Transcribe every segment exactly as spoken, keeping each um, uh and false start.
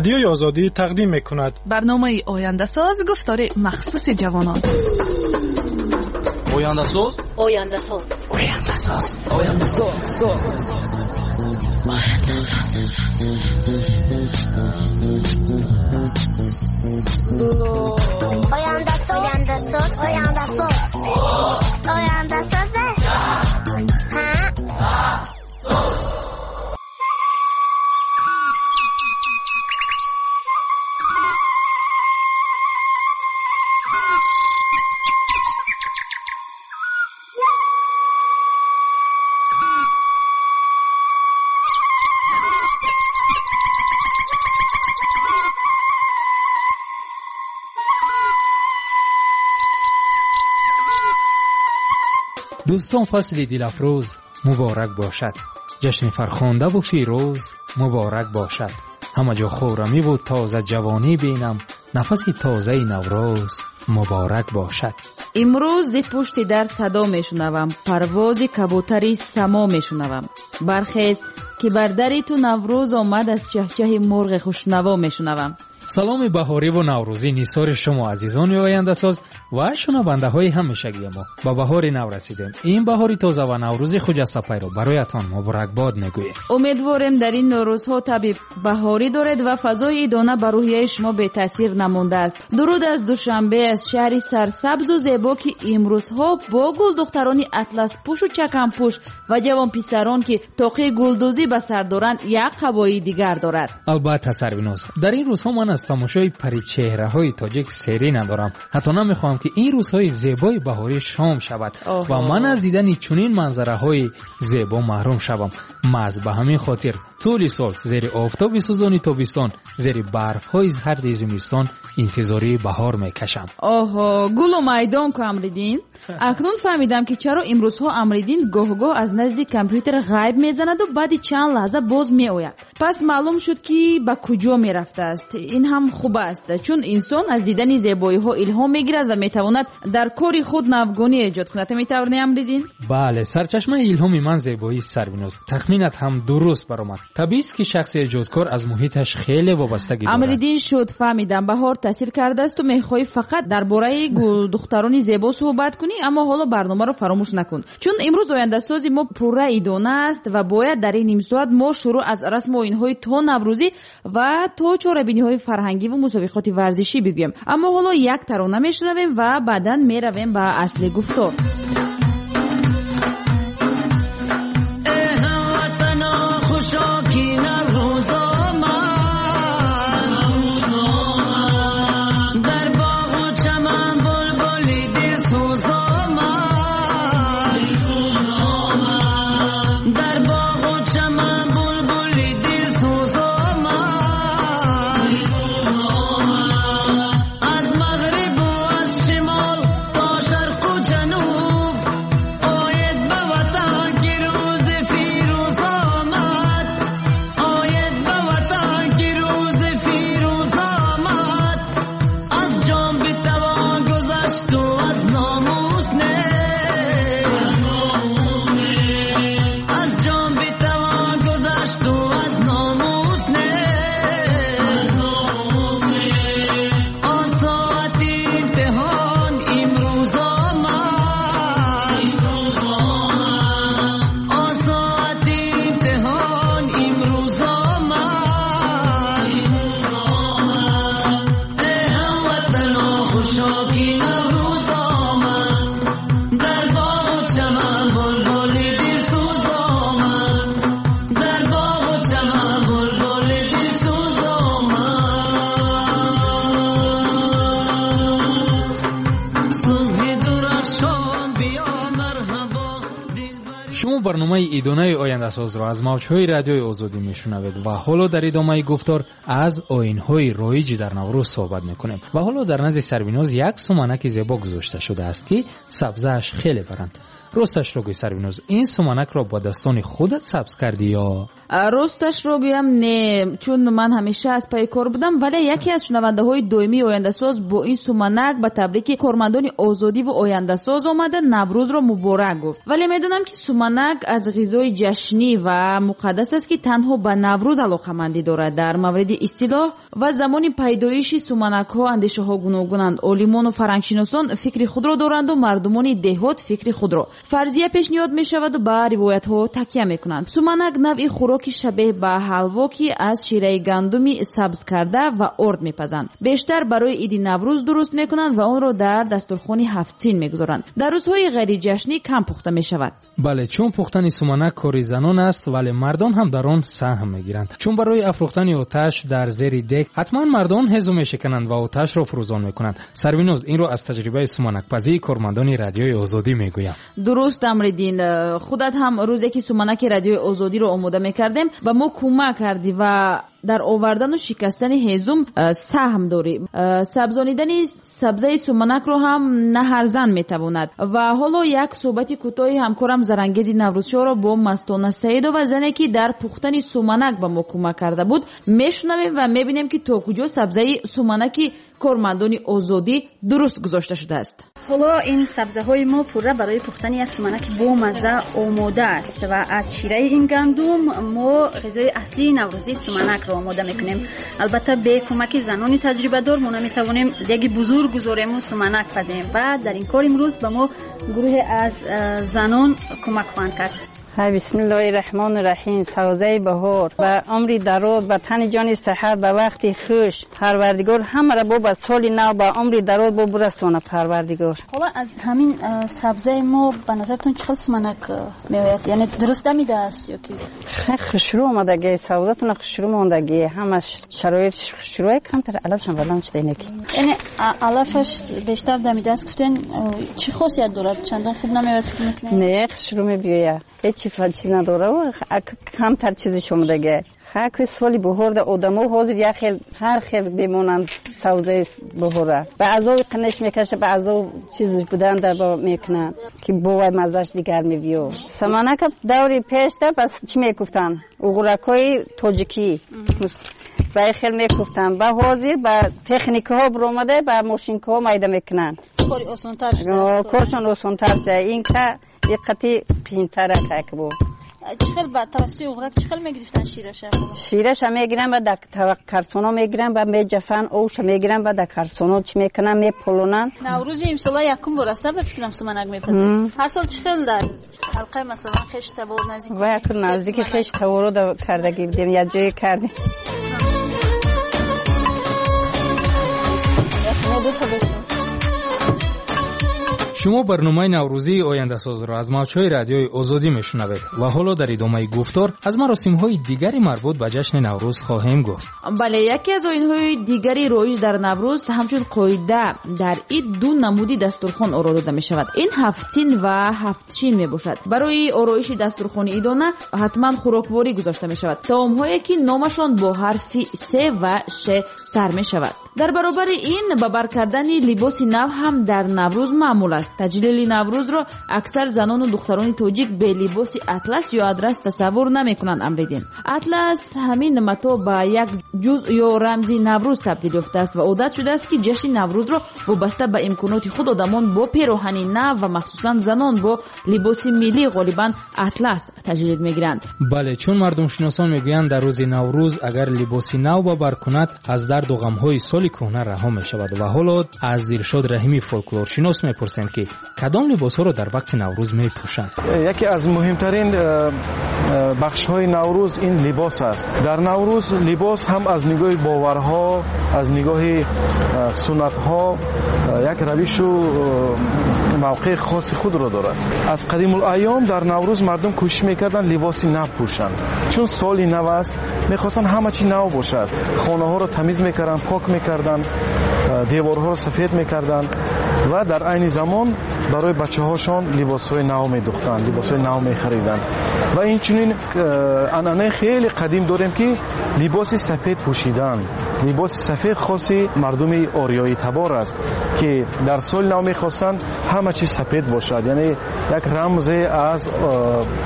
رادیوی آزادی تقدیم می‌کند. برنامه آینده ساز گفتار مخصوص جوانان. آینده ساز آینده ساز آینده ساز آینده ساز آینده ساز آینده ساز آینده ساز آینده ساز دوستان، فصل دلافروز مبارک باشد. جشن فرخنده و فیروز مبارک باشد. همه جا خورمی و تازه جوانی بینم، نفس تازه نوروز مبارک باشد. امروز ز پشت در صدا میشنوم، پرواز کبوتری سما میشنوم. برخیز که بر دری تو نوروز آمد، از چهچه مرغ خوشنوا میشنوم. سلام بهاری و نوروزی نیسار شما عزیزان آینده ساز و شنونده های همیشگی ما. با بهار نو رسیدیم. این بهاری تازه و نوروزی خجسته پیرو برایتان مبارک باد میگوییم. امیدواریم در این نوروزها طبیب بهاری دارد و فضای ایدانه بر روحیه شما به تاثیر نمانده است. درود از دوشنبه، از شهری سرسبز و زیبا که امروزها با گل دخترانی اطلس پوش و چکم پوش و جوان پسران که طاقه گلدوزی به سر دارند یک قبایی دیگر دارد. البته سربیناز، در این روزها من از تماشای پری چهره های تاجیک سری ندارم. حتی نمیخوام که این روزهای زیبای بهاری شام شود و من از دیدن چنین منظره های زیبا محروم شوم. مز به همین خاطر طول سال زیر آفتاب سوزان تابستان، زیر برف های زرد زمستان انتظاری بهار میکشم. آها، گل و میدان کو امریدین؟ اکنون فهمیدم که چرا امروزها امریدین گاه گاه از نزد کامپیوتر غیب میزند و بعد چند لحظه باز میآید. پس معلوم شد که به کجا میرفته است. این هم خوب است، چون انسان از دیدن زیبایی ها الهام میگیرد و میتواند در کاری خود نوگانی ایجاد کند. میتوانی امریدین؟ بله، سرچشمه الهام من زیبایی سربیناز. تخمینت هم درست برآمد. طبیعی است که شخص ایجادکار از محیطش خیلی وابستگی دارد. امریدین شد فهمیدم بهار تاثیر کرده است و میخوای فقط درباره گل دخترانی زیبا صحبت کنی، اما حالا برنامه رو فراموش نکن، چون امروز آینده سازی ما پوره ایدانه است و باید در این نیم ساعت ما شروع از رسم و آیین‌های تا نوروزی و تا چهاربینی‌های فرهنگی و مسابقات ورزشی بگویم. اما حالا یک ترانه میشنویم و بعداً میرویم به اصل گفتار. برنامه ایدانه آینده ساز را از موجهای رادیوی آزادی میشنوید و حالا در ادامه گفتار از آیین‌های رایج در نوروز صحبت میکنیم. و حالا در نزد سربیناز یک سمنک زیبا گذاشته شده است که سبزش خیلی برند. راستش رو گوی سربیناز، این سمنک را با دستان خودت سبز کردی یا؟ راستش رو بگم نه، چون من همیشه از پای کار بودم، ولی یکی از شنونده های دومی آینده ساز با این سومنک به تبریک کارمندان آزادی و آینده ساز آمده نوروز رو مبارک گفت. ولی میدونم که سومنک از غذای جشنی و مقدس است که تنها به نوروز علاقه‌مندی دارد. در مورد اصطلاح و زمان پیدایش سومنک ها اندیشه ها گوناگونند. عالمان و فرهنگشناسان فکر خود را دارند و مردمان دهات فکر خود را. فرضیه پیشنهاد می شود و به روایت ها تکیه می کنند. سومنک نوعی خوراکی شبیه به حلوا که از شیره گندمی سبز کرده و ارد میپزند. بیشتر برای عید نوروز درست میکنند و آن را در دسترخوان هفت‌سین میگذارند. در روزهای غیر جشنی کم پخته میشود. بله، چون پختن سومنک کاری زنان است، ولی مردان هم در آن سهم میگیرند. چون برای افروختن آتش در زیر دک حتما مردان هزو میشکنند و آتش را فروزان میکنند. سروینوز این را از تجربه سومنک پزی کارمندان رادیوی آزادی میگویم. درست امردین، خودت هم روزی که سومنک رادیوی آزادی رو آماده میکردیم و ما کمک کردی و در آوردن و شکستن هیزم سهم داریم. سبزانیدن سبزه سومنک رو هم نه هر زن میتواند. و حالا یک صحبت کوتاهی همکارم زرنگیز نوروزشاه را با مستانه سعید و زنی که در پختن سومنک به ما کمک کرده بود میشنویم و میبینیم که تا کجا سبزه سومنک کارمندان آزادی درست گذاشته شده است. حالا این سبزه های ما پوره برای پختن یک سومنک با مزه آماده است و از شیره این گندم ما غذای اصلی نوروزی سومنک را آماده میکنیم. البته به کمک زنان تجربه دار ما نمیتوانیم دیگه بزرگ گذاریم و سومنک پزیم و در این کار امروز به ما گروه از زنان کمک خواهند کرد. بسم الله الرحمن الرحیم. سبزه بهار و عمر دراز و تن جان صحت به وقتی خوش پروردگار همه را با سال نو با عمر دراز با برسونه پروردگار. حالا از همین سبزه ما به نظرتون چقدر سومنک میآید؟ یعنی درست دمیده است یا کی؟ خوشرو آمدگی سبزتون خوشرو آمدگی همش شرایط خوشروی کمتر علفش هم ولام شده اینکی. یعنی علفش بیشتر دمیده است گفتن چی خاصیت دارد؟ چندان خوب نمیآید فکر میکنید؟ نه خوشرو میبیه. هیچ چیز نداره و کمتر چیزی شما دیگه. خاک سالی بهار ده آدمو حاضر یا خیل هر خیل بمونن سبزه بهاره. بعضی قنش میکشه بعضی چیزی بودن در با میکنن که بوی مزهش دیگر میبیو. سومنک دوری پیش ده بس چی میگفتن؟ اوغرکای تاجیکی. برای خیل میگفتن با حاضر با تکنیک ها برآمده با ماشین ها میده میکنن. کاری آسان‌تر شده. کارشون آسان‌تر شده. این که یک قطعی پینتره که بود. چخل با توسط اوغرک چخل میگرفتن شیرش؟ شیرش هم میگیرن و در کارتونا میگیرن و میجفن اوش میگیرن و در کارتونا چی میکنن میپلونن. نوروز امسال یکم برسته بفکرم سومنک میپزن. هر سال چخل در حلقه مثلا خش تبار نزدیک. و یک نزدیک خش تبارو در کردگی بودیم یا جای کردیم. شما برنامه نوروزی آینده ساز را از موج‌های رادیوی آزادی میشنوید و حالا در ادامه گفتار از مراسم‌های دیگری مربوط به جشن نوروز خواهیم گفت. بله، یکی از آیین‌های دیگری رایج در نوروز همچون قاعده در این دو نمودی دسترخوان آورده داده می‌شود. این هفت‌سین و هفت‌شین میباشد. برای آرایش دسترخوان ایدانه حتما خوراکواری گذاشته می‌شود. طعام‌هایی که نامشان با حرف س و ش سر می‌شود. در برابر این به بر کردن لباس نو هم در نوروز معمول است. تجلیل نوروز را اکثر زنان و دختران تاجیک به لباس اطلس یا ادرس تصور نمی‌کنند. امریدین اطلس همین متاع به یک جزء یا رمزی نوروز تبدیل یافته است و عادت شده است که جشن نوروز را وابسته به امکانات خود آدمان با پیراهن نو و مخصوصا زنان با لباس ملی غالبا اطلس تجلیل می‌گیرند. بله، چون مردم شناسان میگویند در روز نوروز اگر لباس نو با بر کند از درد و غم‌های سال کهنه رها می‌شود. و حالا از دلشاد رحیمی فولکلور شناس می‌پرسیم که کدام لباس‌ها را در وقت نوروز می‌پوشند؟ یکی از مهمترین بخش‌های نوروز این لباس است. در نوروز لباس هم از نگاه باورها، از نگاه سنت‌ها یک روش و موقع خاص خود را دارد. از قدیم الایام در نوروز مردم کوشش می‌کردند لباسی نو پوشند. چون سال نو است، می‌خواستند همه چی نو باشد. خانه‌ها را تمیز می‌کردند، پاک می‌کردند، دیوارها را سفید می‌کردند و در عین زمان برای بچه‌هاشان لباس‌های نو می‌دوختند، لباس‌های نو می‌خریدند. و این چنین عنعنه خیلی قدیم داریم که لباس سفید پوشیدن. لباس سفید خاصی مردم آریایی تبار است که در سال نو می‌خواستند همه چیز سفید باشد، یعنی یک رمز از پاکی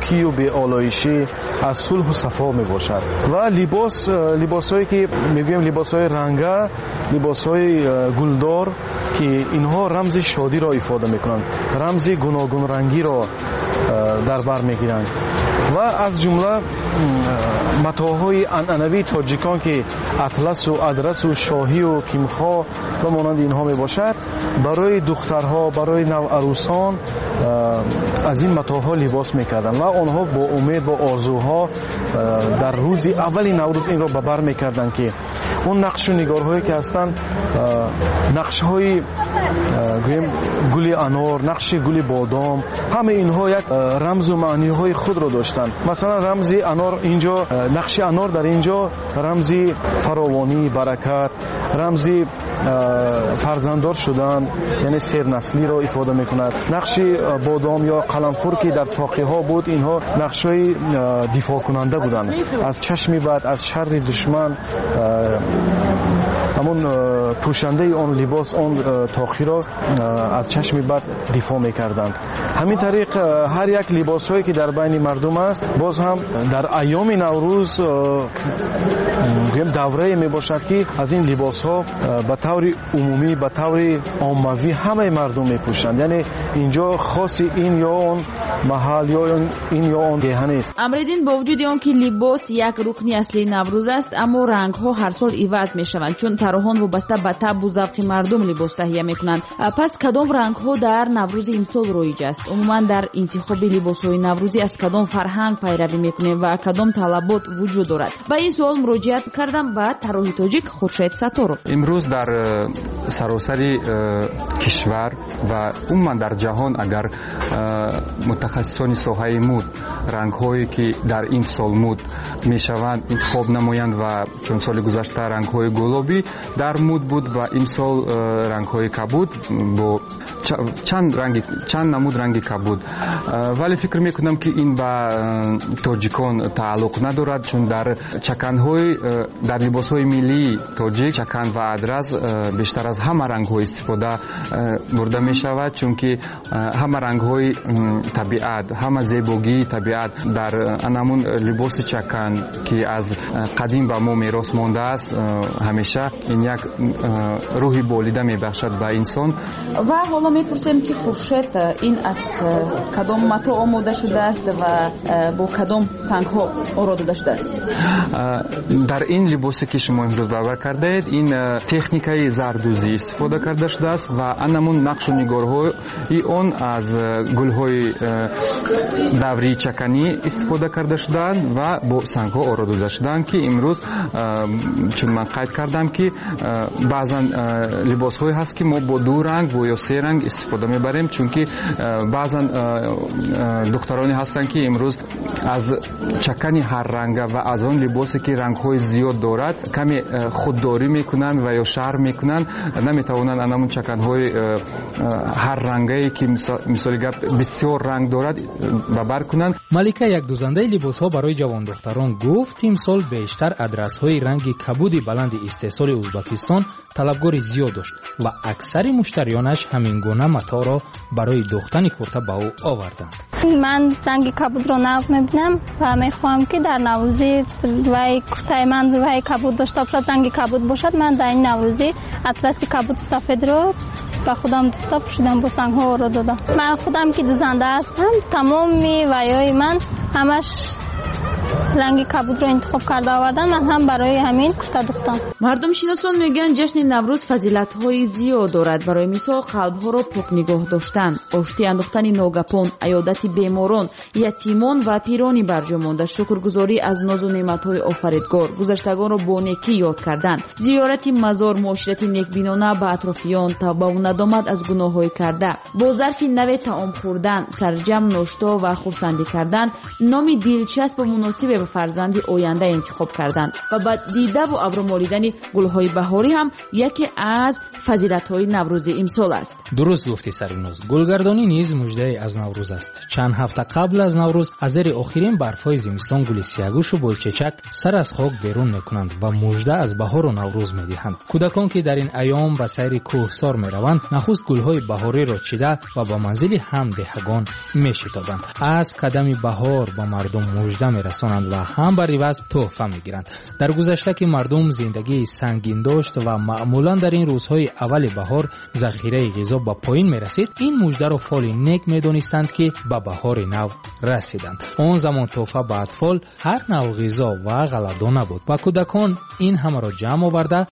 شوخی و بی‌آلایشی از صلح و صفا میباشد. و لباس لباسایی که میگویم لباسای رنگه، لباسای گلدار که اینها رمز شادی را ifade میکنند، رمز گوناگون رنگی را در بر میگیرند. و از جمله متاهای عنعنوی تاجیکان که اطلس و ادرس و شاهی و کیمخا و مانند اینها میباشد، برای دخترها، برای نوعروسان از این متاها لباس میکردند و آنها با امید با آرزوها در روز اولی نوروز این را به بر میکردند که اون نقش و نگارهایی که هستند، نقش‌های گل انار، نقش گل بادام، همه اینها یک رمز و معنی‌های خود را داشتند. مثلا رمز انار اینجا، نقش انار در اینجا رمز فراوانی، برکت، رمز فرزنددار شدن یعنی سرنسلی را ifade میکند. نقش بادام یا قلمفور که در طاقه ها بود، اینها نقش‌های دفاع کننده بودند از چشم بد، از شر دشمن. همون پوشنده آن لباس آن طاقه را از چشم بد دفاع میکردند. همین طریق هر یک لباس‌هایی که در بین مردم است، باز هم در ایام نوروز دوره میباشد که از این لباس‌ها به طور عمومی، به طور عاموی همه مردم میپوشند. یعنی اینجا خاص این یا اون محل یا این یا اون گیهه نیست. امریدین با وجود آن که لباس یک رکن اصلی نوروز است، اما رنگ‌ها هر سال عوض میشوند چون طراحان وابسته به طبع و ذوق مردم لباس تهیه میکنند. پس کدام رنگ‌ها در نوروز امسال رایج است؟ عموما در انتخاب لباس‌های نوروزی از کدام فرهنگ پیروی میکنیم و کدام طلبات وجود دارد؟ با این سوال مراجعه کردم به طراح تاجیک خورشید ستارو. امروز در سراسر کشور و عموما در جهان اگر متخصصان ساحه مد رنگ‌هایی که در این سال مد میشوند انتخاب نمایند و چون سال گذشته رنگ‌های گلابی در مد بود و این سال رنگ‌های کبود با چند رنگ چند نمود رنگ کبود، ولی فکر میکنم که این به تاجیکان تعلق ندارد چون در چکن‌های در لباس‌های ملی تاجیک چکن و ادرس بیشتر از همه رنگ‌های استفاده برده میشود چون که همه رنگ‌های طبیعت، همه زیبایی طبیعت در انمون لباس چکن که از قدیم به ما میراث مانده است، همیشه این یک روحی بالیده میبخشد به انسان. و حالا میپرسیم که خورشید این از کدام متاع آماده شده است و با کدام سنگ‌ها آراده شده است؟ در این لباسی که شما امروز باور کردید این تکنیکای زردوزی استفاده کرده شده است و انمون نقش و نگارهای اون از گل‌های دوری چکنی استفاده کرده شدند و با سنگ‌ها آراده شدند که امروز چون من قید کردم که بعضا لباس‌های هست که ما با دو رنگ و یا سه رنگ استفاده میبریم چون که بعضا دخترانی هستند که امروز از چکن هر رنگ و از آن لباسی که رنگ‌های زیاد دارد کمی خودداری میکنن و یا شر میکنن، نمیتوانند انمون چکن‌های هر رنگی که مثال گپ بسیار رنگ دارد ببر کنند. ملیکا یک دوزنده لباس‌ها برای جوان دختران گفت امسال بیشتر ادرس‌های رنگ کبودی بلند استحصال ازبکستان طلبگار زیاد داشت و اکثر مشتریانش همین گونه متاع را برای دوختن کرته به او آوردند. من رنگ کبود را ناز میبینم و میخواهم که در نوروزی وای کرته من وای کبود داشته باشد، رنگ کبود باشد. من در این نوروزی اطلس کبود سفید رو با خودم دوخته پوشیدم، با سنگ ها را دادم. من خودم که دوزنده هستم، تمام وایای من همش رنگ کبود رو انتخاب کرده آوردن، من هم برای همین کرته دوختم. مردم شناسان میگن جشن نوروز فضیلت‌های زیاد دارد. برای مثال قلب‌ها را پاک نگاه داشتن، آشتی انداختن ناگهان، عیادت بیماران، یتیمان و پیرانی برجا مانده، شکرگزاری از ناز و نعمت‌های آفریدگار، گذشتگان را با نیکی یاد کردن، زیارت مزار، معاشرت نیکبینانه به اطرافیان، توبه و ندامت از گناه‌های کرده، با ظرف نوی طعام خوردن، سرجم ناشتا و خرسندی کردن، نام دلچسب و مناسب به فرزند آینده انتخاب کردند و با دیده و ابرومالیدن گل‌های بهاری هم یکی از فضیلت‌های نوروز امسال است. درست گفتی سریناز. گلگردانی نیز مژده از نوروز است. چند هفته قبل از نوروز از زیر آخرین برف‌های زمستان گل سیاگوش و بولچچک سر از خاک بیرون می‌کنند و مژده از بهار و نوروز می‌دهند. کودکان که در این ایام به سیر کوهسار می‌روند، نخست گل‌های بهاری را چیده و به منزل همدهگان می‌شتابند. از قدم بهار به مردم مژده می‌رسانند و هم بر عوض تحفه می‌گیرند. در گذشته که مردم زندگی سنگین داشت و معمولاً در این روزهای اول بهار ذخیره غذا به پایین می‌رسید، این مژده را فال نیک می‌دانستند که به بهار نو رسیدند. آن زمان تحفه به اطفال هر نوع غذا و غله‌دانه بود و کودکان این همه را جمع آورده